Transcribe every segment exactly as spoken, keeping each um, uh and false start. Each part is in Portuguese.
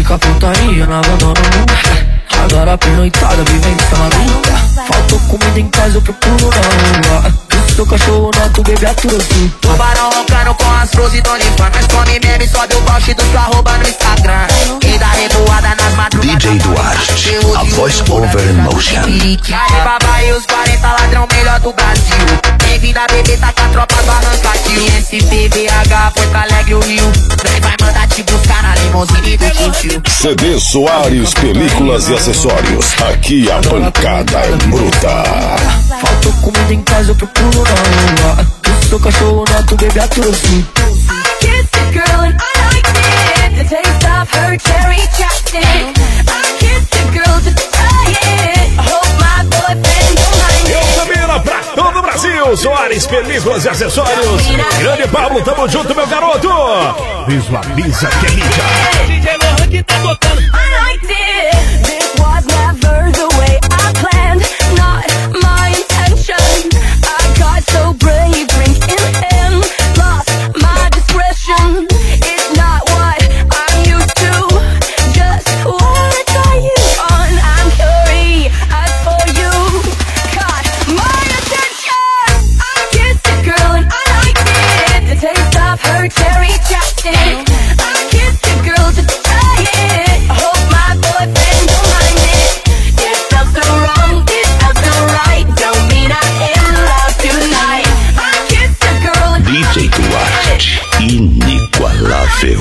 pratica putaria, não abandona nunca. Agora a pernoitada vivência maluca. Faltou comida em casa, eu procuro na rua. Eu sou cachorro nato, bebê atura sul. Tubarão roncando com as flores e Tony Fan. Nós come meme, sobe o poste dos arroba no Instagram. E dá revoada nas madrugadas. D J Duarte, a voice over emotion. Aí babai, os quarenta ladrão melhor do Brasil. Bem-vindo a bebê, tá com a tropa do arranca-tio. S P B H, Porto Alegre, o Rio. Vem, vai mandar te buscar na limousine do tio. C D Soares, películas e acessórios. Aqui a pancada é bruta. Faltou comida em casa, eu procuro na rua. Eu sou cachorro nato, bebê atura sul. Kissed a girl and I liked it. The taste of her cherry chapstick. I kissed a girl to try it. I hope my boyfriend don't mind it. Eu Samira pra todo o Brasil. Soares, películas e acessórios. Grande Pablo, tamo junto, meu garoto. Visualiza que é mídia. D J Lohan que tá tocando. I liked it. This was never the way I planned. Not my intention. I got so brave, drink in hand. Lost my discretion. It's not what I'm used to. Just wanna try you on. I'm curious for you. Caught my attention. I kissed a girl and I liked it. The taste of her cherry chapstick. I kissed a girl to try it. I hope my boyfriend don't mind it. It felt so wrong, it felt so right. Don't mean I'm in love tonight. I kissed a girl and D J Duarte, inigualável.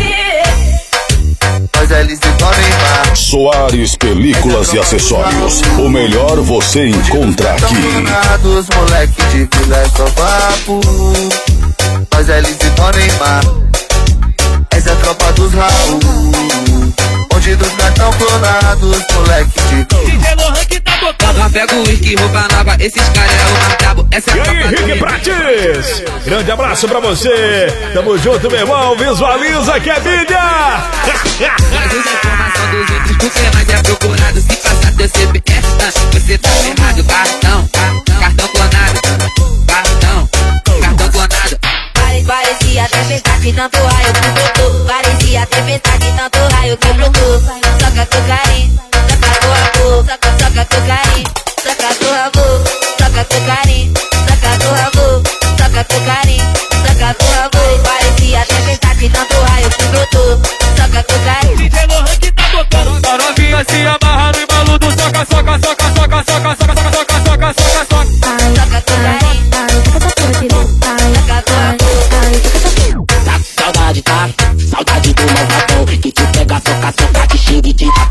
Mas eles se tornem má. Soares, películas e acessórios. O melhor você encontra aqui. Os moleque de vila é só papo. Mas eles se tornem má. Essa é a tropa dos Raul. Bandidos não tão clonados, moleque de D J Lohan que tá tocando. Pega o uísque, roupa nova, esses caras é o marcabo. Essa é E a aí, Henrique Prates, grande abraço pra você. Tamo junto, meu irmão. Visualiza que é mídia. Mas usa a informação dos outros, porque mais é procurado. Se passar teu C P F, você tá ferrado. Cartão, cartão clonado. Cartão, cartão clonado. Parecia tempestade de tanto raio que brotou. Parecia tempestade de tanto raio que brotou. Soca cocaína, soca do amor. Soca, soca cocaína, soca do amor. Soca cocaína, soca do amor. Soca cocaína, soca do amor. Parecia tempestade de tanto raio que brotou. Soca cocaína. D J Lohan que tá tocando. A novinha se amarra no embalo do soca, soca, soca, soca, soca, soca, soca, soca, soca, soca, soca. Soca cocaína, soca do amor. Saudade, tá? Saudade do malvadão que te pega, soca, soca, te xingue, te dá